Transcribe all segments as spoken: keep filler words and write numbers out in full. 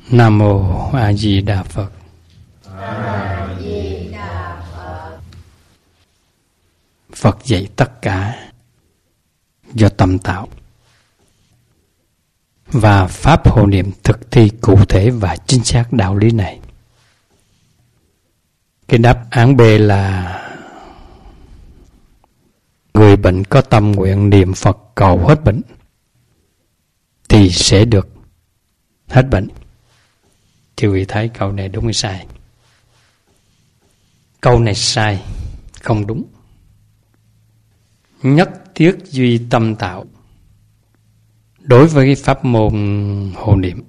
Nam mô A Di Đà Phật. A Di Đà Phật. Phật dạy tất cả do tâm tạo, và pháp hộ niệm thực thi cụ thể và chính xác đạo lý này. Cái đáp án B là người bệnh có tâm nguyện niệm Phật cầu hết bệnh thì sẽ được hết bệnh. Chư vị thấy câu này đúng hay sai? Câu này sai, không đúng. Nhất thiết duy tâm tạo. Đối với cái pháp môn hộ niệm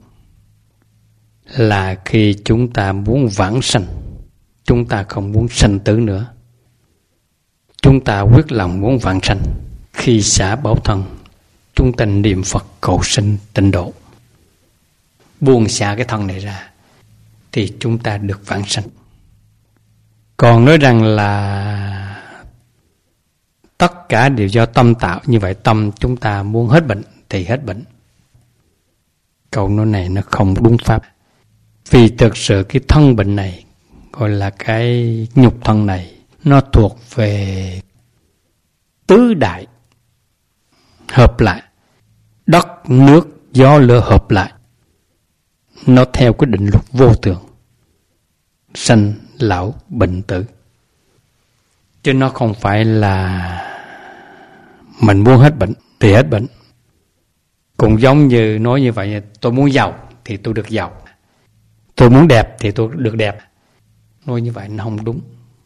là khi chúng ta muốn vãng sanh, chúng ta không muốn sanh tử nữa, chúng ta quyết lòng muốn vãng sanh, khi xả bảo thân, chúng ta niệm Phật cầu sinh tịnh độ, buông xả cái thân này ra thì chúng ta được vãng sanh. Còn nói rằng là tất cả đều do tâm tạo, như vậy tâm chúng ta muốn hết bệnh thì hết bệnh. Câu nói này nó không đúng pháp. Vì thực sự cái thân bệnh này, gọi là cái nhục thân này, nó thuộc về tứ đại hợp lại, đất, nước, gió, lửa hợp lại. Nó theo cái định luật vô thường, sanh, lão, bệnh, tử. Chứ nó không phải là mình muốn hết bệnh thì hết bệnh. Cũng giống như nói như vậy, tôi muốn giàu thì tôi được giàu, tôi muốn đẹp thì tôi được đẹp. Nói như vậy nó không đúng.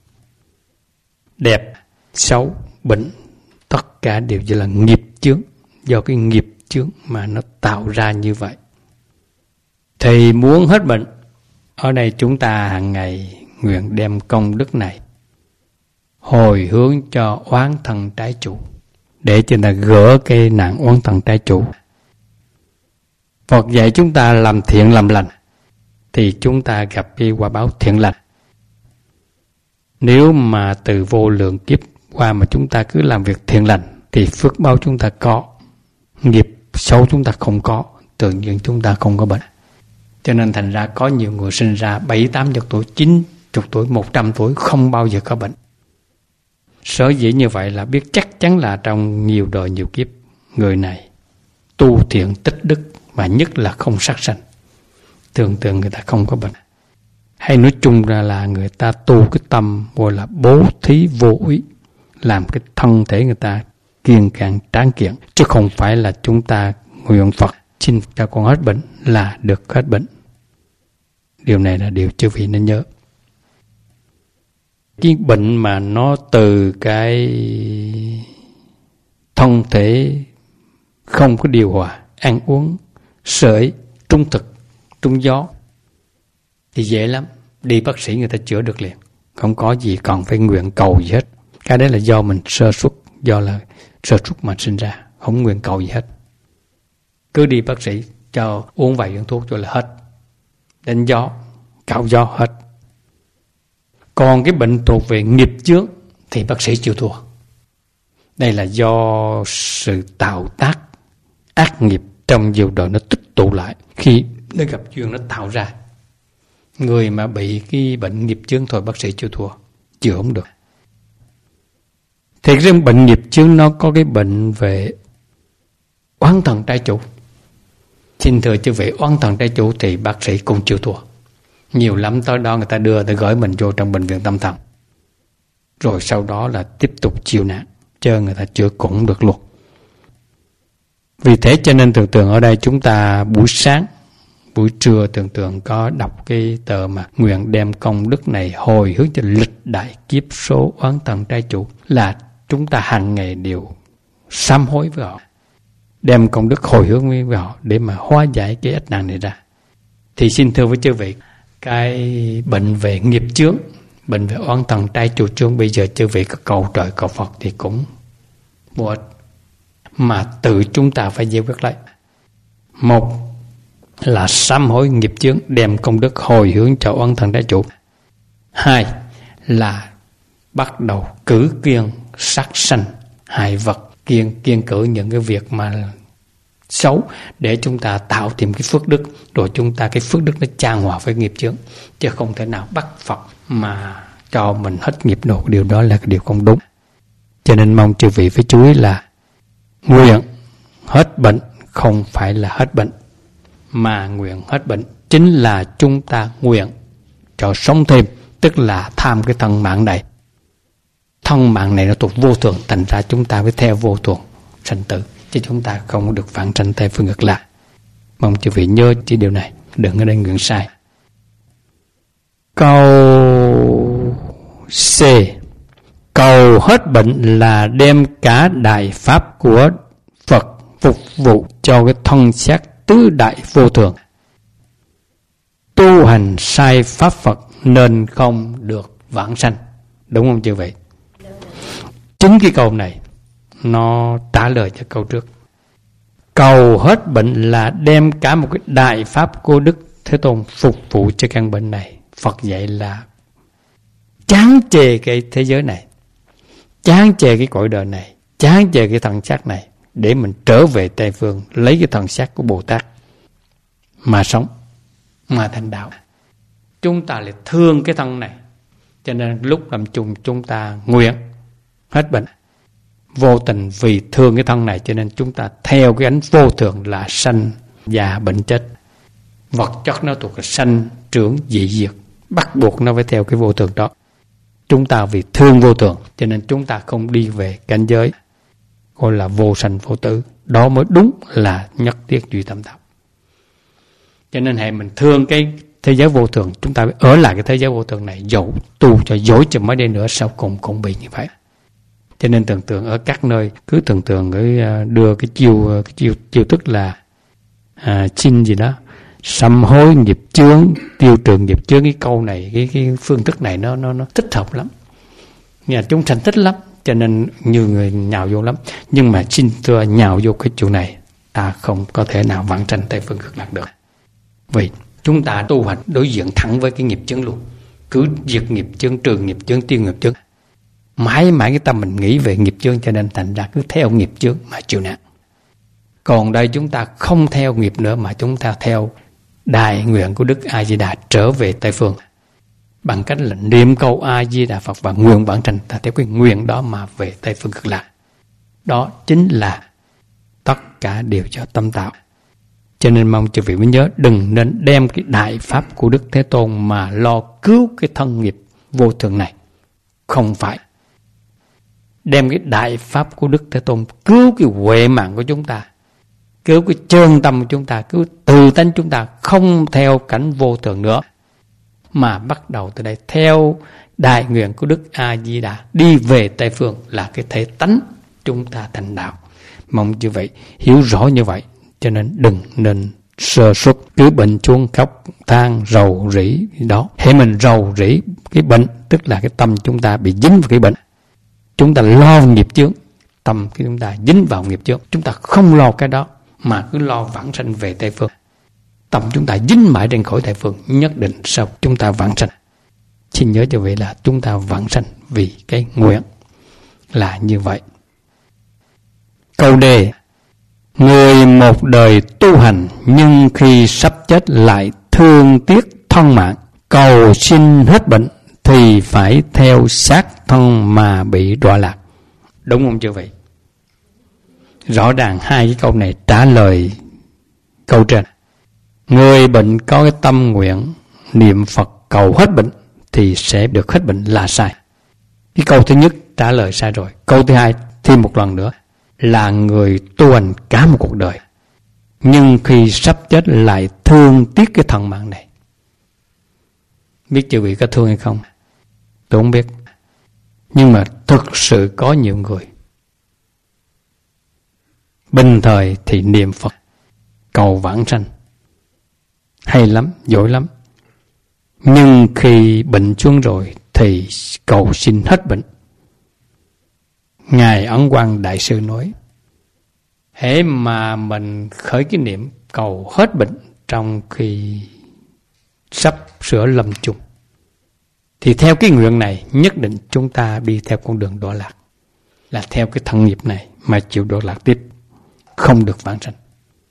Đẹp, xấu, bệnh, tất cả đều như là nghiệp chướng, do cái nghiệp chướng mà nó tạo ra như vậy. Thì muốn hết bệnh, ở đây chúng ta hàng ngày nguyện đem công đức này hồi hướng cho oán thần trái chủ, để cho ta gỡ cái nạn oán thần trái chủ. Phật dạy chúng ta làm thiện làm lành thì chúng ta gặp cái quả báo thiện lành. Nếu mà từ vô lượng kiếp qua mà chúng ta cứ làm việc thiện lành thì phước báo chúng ta có, nghiệp xấu chúng ta không có, tự nhiên chúng ta không có bệnh. Cho nên thành ra có nhiều người sinh ra bảy, tám mươi tuổi, chín mươi tuổi, một trăm tuổi không bao giờ có bệnh. Sở dĩ như vậy là biết chắc chắn là trong nhiều đời nhiều kiếp, người này tu thiện tích đức, và nhất là không sát sanh, thường thường người ta không có bệnh. Hay nói chung ra là người ta tu cái tâm gọi là bố thí vô úy, làm cái thân thể người ta kiên càng tráng kiện, chứ không phải là chúng ta nguyện Phật xin cho con hết bệnh là được hết bệnh. Điều này là điều chư vị nên nhớ. Cái bệnh mà nó từ cái thân thể không có điều hòa, ăn uống sởi, trung thực, trung gió thì dễ lắm, đi bác sĩ người ta chữa được liền, không có gì còn phải nguyện cầu gì hết. Cái đấy là do mình sơ suất, do là sơ suất mà sinh ra, không nguyện cầu gì hết. Cứ đi bác sĩ cho uống vài viên thuốc cho là hết, đánh gió, cạo gió hết. Còn cái bệnh thuộc về nghiệp chướng thì bác sĩ chịu thua. Đây là do sự tạo tác ác nghiệp trong nhiều đời nó tích tụ lại, khi nó gặp duyên nó tạo ra. Người mà bị cái bệnh nghiệp chướng thôi bác sĩ chịu thua, chữa không được. Thì riêng bệnh nghiệp chướng nó có cái bệnh về oán thần trái chủ. Xin thưa chư vị, oán thần trái chủ thì bác sĩ cũng chịu thua. Nhiều lắm, tới đó người ta đưa, người ta gửi mình vô trong bệnh viện tâm thần, rồi sau đó là tiếp tục chịu nạn, chứ người ta chữa cũng được luôn. Vì thế cho nên thường thường ở đây chúng ta buổi sáng, buổi trưa thường thường có đọc cái tờ mà nguyện đem công đức này hồi hướng cho lịch đại kiếp số oán thần trái chủ, là chúng ta hàng ngày đều sám hối với họ, đem công đức hồi hướng với họ để mà hóa giải cái ách nạn này ra. Thì xin thưa với chư vị, cái bệnh về nghiệp chướng, bệnh về oán thần trái chủ chướng, bây giờ chư vị có cầu trời cầu Phật thì cũng vô ích, mà tự chúng ta phải giải quyết lại. Một là sám hối nghiệp chướng, đem công đức hồi hướng cho oán thần trái chủ. Hai là bắt đầu cử kiêng sát sanh hại vật, kiêng kiêng cử những cái việc mà xấu để chúng ta tạo thêm cái phước đức, rồi chúng ta cái phước đức nó chan hòa với nghiệp chướng, chứ không thể nào bắt Phật mà cho mình hết nghiệp nộ. Điều đó là cái điều không đúng. Cho nên mong chư vị phải chú ý là nguyện hết bệnh không phải là hết bệnh, mà nguyện hết bệnh chính là chúng ta nguyện cho sống thêm, tức là tham cái thân mạng này. Thân mạng này nó thuộc vô thường, thành ra chúng ta phải theo vô thường sanh tử, chứ chúng ta không được vãng sanh theo phương ngược lại. Mong chư vị nhớ chỉ điều này, đừng ở đây nguyện sai. Câu C. Cầu hết bệnh là đem cả đại pháp của Phật phục vụ cho cái thân xác tứ đại vô thường. Tu hành sai pháp Phật nên không được vãng sanh. Đúng không chư vị? Chính cái câu này nó trả lời cho câu trước. Cầu hết bệnh là đem cả một cái đại pháp của Đức Thế Tôn phục vụ cho căn bệnh này. Phật dạy là chán chê cái thế giới này, chán chê cái cõi đời này, chán chê cái thân xác này, để mình trở về Tây Phương lấy cái thân xác của Bồ Tát mà sống, mà thành đạo. Chúng ta lại thương cái thân này, cho nên lúc làm chung chúng ta nguyện hết bệnh. Vô tình vì thương cái thân này cho nên chúng ta theo cái ánh vô thường là sanh già bệnh chết. Vật chất nó thuộc là sanh trưởng dị diệt, bắt buộc nó phải theo cái vô thường đó. Chúng ta vì thương vô thường cho nên chúng ta không đi về cảnh giới gọi là vô sanh vô tử. Đó mới đúng là nhất thiết duy tâm đạo. Cho nên hệ mình thương cái thế giới vô thường, chúng ta phải ở lại cái thế giới vô thường này, dẫu tu cho dối cho mấy đây nữa sau cùng cũng bị như vậy. Cho nên tưởng tượng ở các nơi cứ tưởng tượng cái đưa cái chiêu cái chiêu chiêu thức là à, xin gì đó sám hối nghiệp chướng, tiêu trừ nghiệp chướng. Cái câu này, cái cái phương thức này nó nó nó thích hợp lắm, nhà chúng sanh thích lắm, cho nên nhiều người nhào vô lắm. Nhưng mà xin thưa, nhào vô cái chỗ này ta không có thể nào vãng sanh Tây Phương Cực Lạc được. Vì chúng ta tu hành đối diện thẳng với cái nghiệp chướng luôn, cứ diệt nghiệp chướng, trừ nghiệp chướng, tiêu nghiệp chướng. Mãi mãi cái tâm mình nghĩ về nghiệp chướng, cho nên thành ra cứ theo nghiệp chướng mà chịu nạn. Còn đây chúng ta không theo nghiệp nữa, mà chúng ta theo đại nguyện của Đức A Di Đà trở về Tây Phương, bằng cách là niệm câu A Di Đà Phật và nguyện vãng sanh. Ta theo cái nguyện đó mà về Tây Phương Cực Lạc. Đó chính là tất cả đều cho tâm tạo. Cho nên mong chư vị mới nhớ, đừng nên đem cái đại pháp của Đức Thế Tôn mà lo cứu cái thân nghiệp vô thường này. Không phải đem cái đại pháp của Đức Thế Tôn cứu cái huệ mạng của chúng ta, cứu cái chân tâm của chúng ta, cứu từ tánh chúng ta không theo cảnh vô thường nữa, mà bắt đầu từ đây theo đại nguyện của Đức A Di Đà đi về Tây Phương, là cái thể tánh chúng ta thành đạo. Mong như vậy hiểu rõ như vậy, cho nên đừng nên sơ suất, cứ bệnh chuông khóc than rầu rĩ đó. Hễ mình rầu rĩ cái bệnh, tức là cái tâm chúng ta bị dính vào cái bệnh. Chúng ta lo nghiệp chướng, tâm cái chúng ta dính vào nghiệp chướng. Chúng ta không lo cái đó mà cứ lo vãng sanh về Tây Phương. Tâm chúng ta dính mãi trên khỏi Tây Phương, nhất định sau chúng ta vãng sanh. Xin nhớ cho vậy là chúng ta vãng sanh vì cái nguyện là như vậy. Câu đề: người một đời tu hành nhưng khi sắp chết lại thương tiếc thân mạng, cầu xin hết bệnh thì phải theo xác thân mà bị đọa lạc. Đúng không chưa vậy? Rõ ràng hai cái câu này trả lời câu trên. Người bệnh có cái tâm nguyện niệm Phật cầu hết bệnh thì sẽ được hết bệnh là sai. Cái câu thứ nhất trả lời sai rồi. Câu thứ hai thêm một lần nữa là người tu hành cả một cuộc đời nhưng khi sắp chết lại thương tiếc cái thân mạng này. Biết chư vị có thương hay không? Tôi không biết. Nhưng mà thực sự có nhiều người bình thời thì niệm Phật cầu vãng sanh hay lắm, giỏi lắm, nhưng khi bệnh xuống rồi thì cầu xin hết bệnh. Ngài Ấn Quang Đại Sư nói, hễ mà mình khởi cái niệm cầu hết bệnh trong khi sắp sửa lâm chung, thì theo cái nguyện này nhất định chúng ta đi theo con đường đọa lạc, là theo cái thân nghiệp này mà chịu đọa lạc tiếp, không được vãng sanh.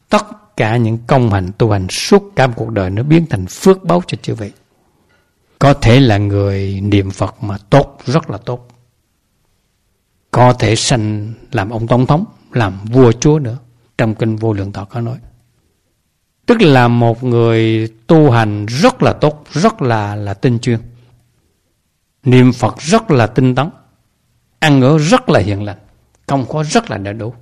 tất cả những công hành tu hành suốt cả một cuộc đời nó biến thành phước báu cho chư vị. Có thể là người niệm Phật mà tốt, rất là tốt. Có thể sanh làm ông tổng thống, làm vua chúa nữa. Trong kinh Vô Lượng Thọ có nói. Tức là một người tu hành rất là tốt, rất là là tinh chuyên. Niệm Phật rất là tinh tấn. Ăn ở rất là hiền lành. Công khóa rất là đầy đủ.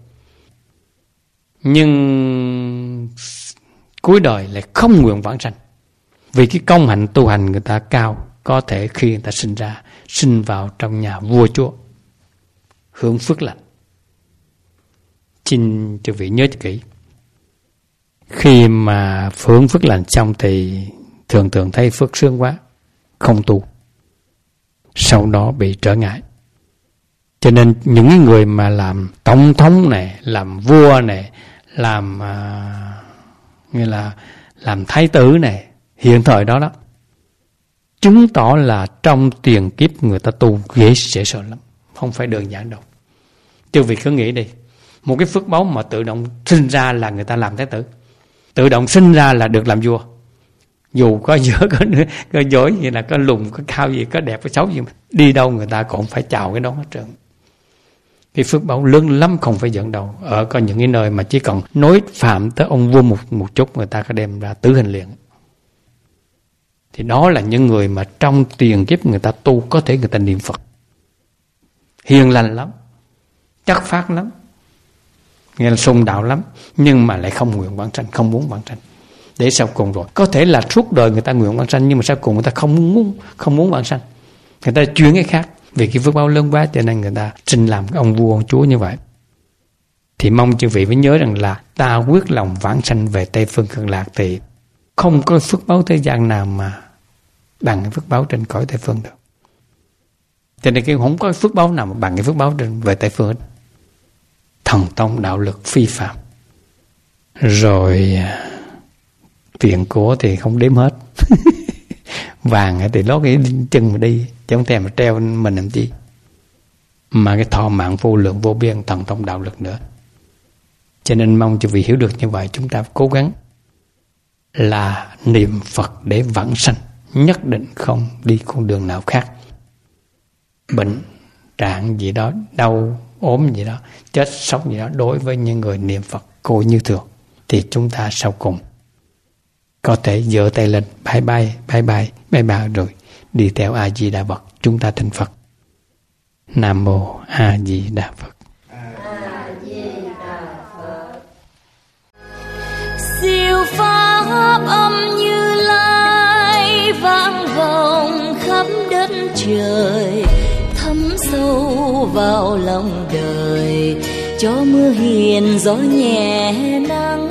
Nhưng cuối đời lại không nguyện vãng sanh. Vì cái công hạnh tu hành người ta cao, có thể khi người ta sinh ra, sinh vào trong nhà vua chúa, hưởng phước lành. Xin chư vị nhớ cho kỹ. Khi mà hưởng phước lành xong thì thường thường thấy phước sướng quá, không tu. Sau đó bị trở ngại. Cho nên những người mà làm tổng thống này, làm vua này, làm à, như là làm thái tử này, hiện thời đó đó, chứng tỏ là trong tiền kiếp người ta tu dễ dễ sợ lắm, không phải đơn giản đâu. Chư vị cứ nghĩ đi, một cái phước báu mà tự động sinh ra là người ta làm thái tử, tự động sinh ra là được làm vua, dù có dở có, có dối gì là có lùn có cao gì, có đẹp có xấu gì, đi đâu người ta cũng phải chào cái đó hết trơn. Cái phước báu lớn lắm, không phải giận đầu. Ở có những cái nơi mà chỉ cần nói phạm tới ông vua một một chút, người ta có đem ra tử hình liền. Thì đó là những người mà trong tiền kiếp người ta tu, có thể người ta niệm Phật hiền lành lắm, chắc phát lắm, nghe là sung đạo lắm, nhưng mà lại không nguyện vãng sanh, không muốn vãng sanh. Để sau cùng rồi, có thể là suốt đời người ta nguyện vãng sanh, nhưng mà sau cùng người ta không muốn không muốn vãng sanh, người ta chuyển cái khác. Vì cái phước báo lớn quá cho nên người ta sinh làm cái ông vua ông chúa như vậy. Thì mong chư vị phải nhớ rằng là ta quyết lòng vãng sanh về Tây Phương Cực Lạc, thì không có phước báo thế gian nào mà bằng cái phước báo trên cõi Tây Phương được. Cho nên cái không có phước báo nào mà bằng cái phước báo trên về Tây Phương hết. Thần thông đạo lực phi phạm, rồi tiền của thì không đếm hết. Vàng thì lót cái chân mà đi, chứ không thèm mà treo mình làm chi. Mà cái thọ mạng vô lượng vô biên, thần thông đạo lực nữa. Cho nên mong cho vị hiểu được như vậy, chúng ta cố gắng là niệm Phật để vãng sanh, nhất định không đi con đường nào khác. Bệnh trạng gì đó, đau ốm gì đó, chết sống gì đó, đối với những người niệm Phật cô như thường, thì chúng ta sau cùng có thể giơ tay lên bye bye bye bye bye bye rồi đi theo A Di Đà Phật, chúng ta thành Phật. Nam mô A Di Đà Phật. A Di Đà Phật. Siêu pháp âm Như Lai vang vọng khắp đất trời, thấm sâu vào lòng đời, cho mưa hiền gió nhẹ nắng